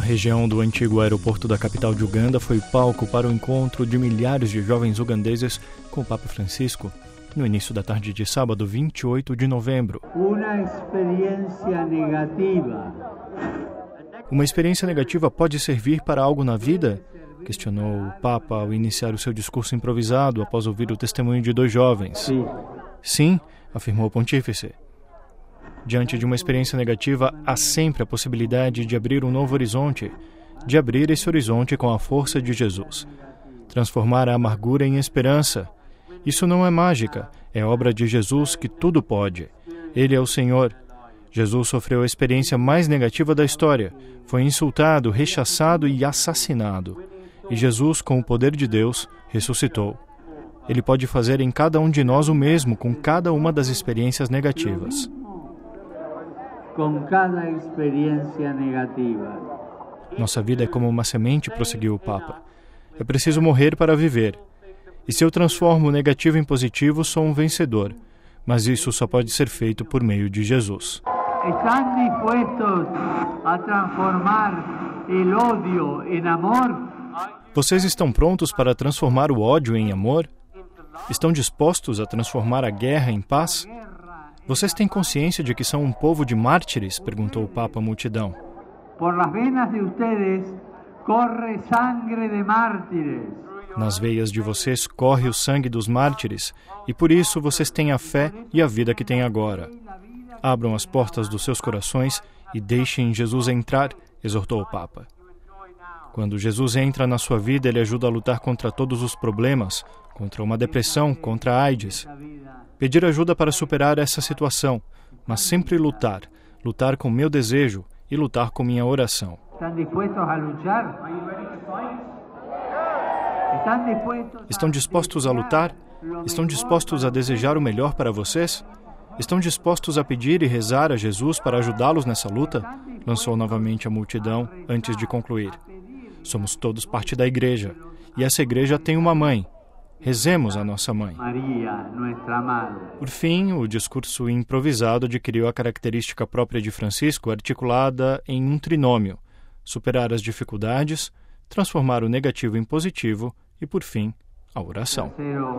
região do antigo aeroporto da capital de Uganda foi palco para o encontro de milhares de jovens ugandeses com o Papa Francisco no início da tarde de sábado, 28 de novembro. Uma experiência negativa. Uma experiência negativa pode servir para algo na vida? Questionou o Papa ao iniciar o seu discurso improvisado após ouvir o testemunho de dois jovens. Sim, afirmou o pontífice. Diante de uma experiência negativa, há sempre a possibilidade de abrir um novo horizonte, de abrir esse horizonte com a força de Jesus. Transformar a amargura em esperança. Isso não é mágica, é obra de Jesus que tudo pode. Ele é o Senhor. Jesus sofreu a experiência mais negativa da história. Foi insultado, rechaçado e assassinado. E Jesus, com o poder de Deus, ressuscitou. Ele pode fazer em cada um de nós o mesmo com cada uma das experiências negativas. Com cada experiência negativa. Nossa vida é como uma semente, prosseguiu o Papa. É preciso morrer para viver. E se eu transformo o negativo em positivo, sou um vencedor. Mas isso só pode ser feito por meio de Jesus. Estão dispostos a transformar o ódio em amor? Vocês estão prontos para transformar o ódio em amor? Estão dispostos a transformar a guerra em paz? Vocês têm consciência de que são um povo de mártires? Perguntou o Papa à multidão. Por las venas de ustedes corre sangre de mártires. Nas veias de vocês corre o sangue dos mártires, e por isso vocês têm a fé e a vida que têm agora. Abram as portas dos seus corações e deixem Jesus entrar, exortou o Papa. Quando Jesus entra na sua vida, ele ajuda a lutar contra todos os problemas, contra uma depressão, contra a AIDS. Pedir ajuda para superar essa situação, mas sempre lutar. Lutar com meu desejo e lutar com minha oração. Estão dispostos a lutar? Estão dispostos a lutar? Estão dispostos a desejar o melhor para vocês? Estão dispostos a pedir e rezar a Jesus para ajudá-los nessa luta? Lançou novamente a multidão antes de concluir. Somos todos parte da igreja, e essa igreja tem uma mãe. Rezemos a nossa mãe. Por fim, o discurso improvisado adquiriu a característica própria de Francisco, articulada em um trinômio: superar as dificuldades, transformar o negativo em positivo e, por fim, a oração.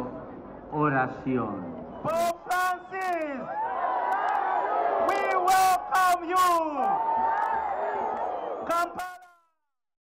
Pope Francis, we welcome you.